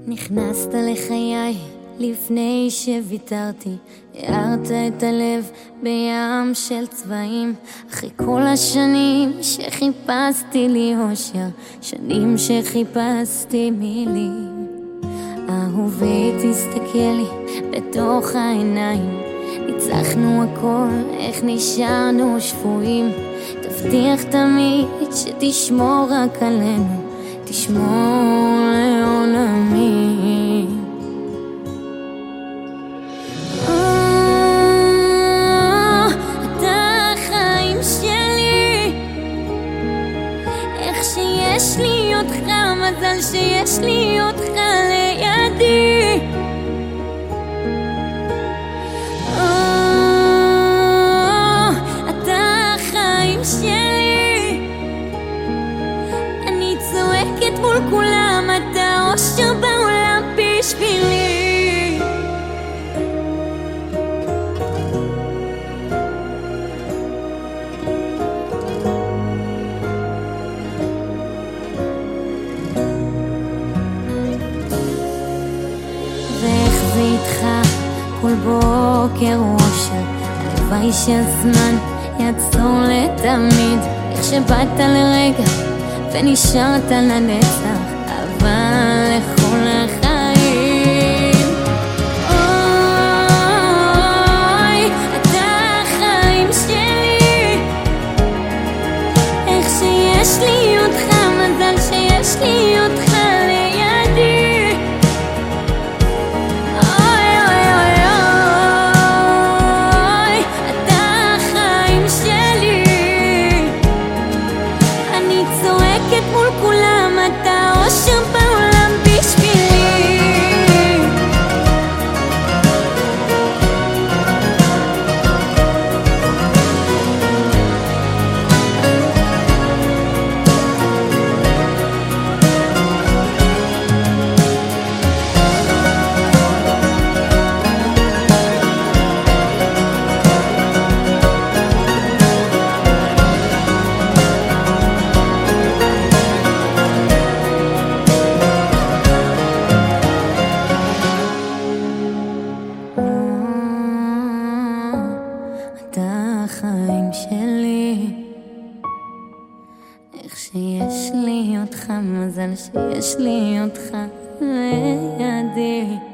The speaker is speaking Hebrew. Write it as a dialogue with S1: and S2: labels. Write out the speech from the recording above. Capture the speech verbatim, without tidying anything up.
S1: נכנסת לחיי לפני שוויתרתי, הארת את הלב בים של צבעים. אחרי כל השנים שחיפשתי לי אושר, שנים שחיפשתי מילים. אהובי תסתכל לי בתוך העיניים, ניצחנו הכל, איך נשארנו שבויים. תבטיח תמיד שתשמור רק עלינו, תשמור לעולמי. אתה החיים שלי, איך שיש לי אותך, מזל שיש לי אותך לידי. אתה החיים שלי, אני צועקת מול כולם, אתה אושר בעולם בשבילי. ואיך זה איתך כל בוקר אושר, הלוואי שהזמן יעצור לתמיד. איך שבאת לרגע ונשארת לנצח, אבל לכל החיים. אוי, אתה החיים שלי, איך שיש לי אותך, מזל שיש לי אותך לידי. אוי אוי אוי אוי, אתה החיים שלי, אני צועקת מול כולם, אתה אושר בעולם בשבילי. אתה החיים שלי, איך שיש לי אותך, מזל שיש לי אותך לידי.